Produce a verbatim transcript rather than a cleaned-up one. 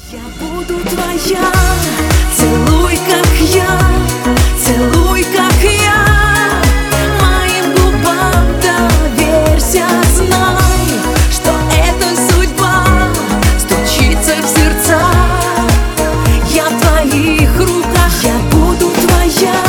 Я буду твоя, целуй, как я, целуй, как я, моим губам доверься, знай, что это судьба стучится в сердца. Я в твоих руках, я буду твоя.